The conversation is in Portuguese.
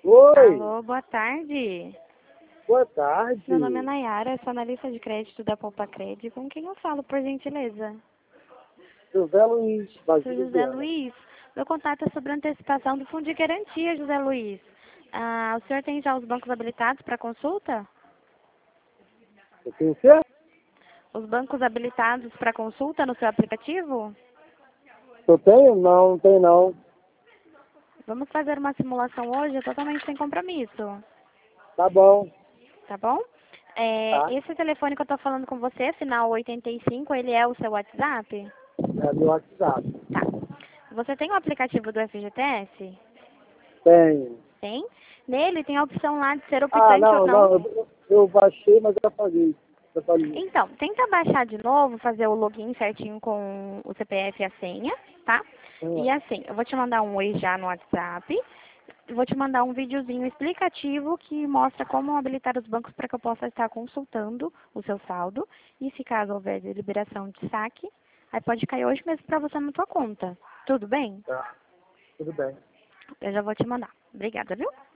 Oi, Alô, boa tarde. boa tarde. Meu nome é Nayara, sou analista de crédito da Poupa Crédito. Com quem eu falo, por gentileza? José Luiz, Sou Basílio José Viana. Luiz. Meu contato é sobre a antecipação do fundo de garantia, José Luiz. O senhor tem já os bancos habilitados para consulta? Eu tenho certo? Os bancos habilitados para consulta no seu aplicativo? Eu tenho? Não, não tenho não. Vamos fazer uma simulação hoje totalmente sem compromisso, Tá bom, tá bom? tá? Esse telefone que eu estou falando com você, final 85, ele é o seu WhatsApp? É meu WhatsApp. Tá. Você tem o aplicativo do FGTS? Tenho. Tem. Nele tem a opção lá de ser Ah, optante ou não, não. não, eu baixei, mas eu apaguei. Eu falei. Então, tenta baixar de novo, fazer o login certinho com o CPF e a senha, tá? E assim, eu vou te mandar um oi já no WhatsApp. Vou te mandar um videozinho explicativo que mostra como habilitar os bancos para que eu possa estar consultando o seu saldo. E se caso houver liberação de saque, aí pode cair hoje mesmo para você na tua conta. Tudo bem? Tá, tudo bem. Eu já vou te mandar. Obrigada, viu?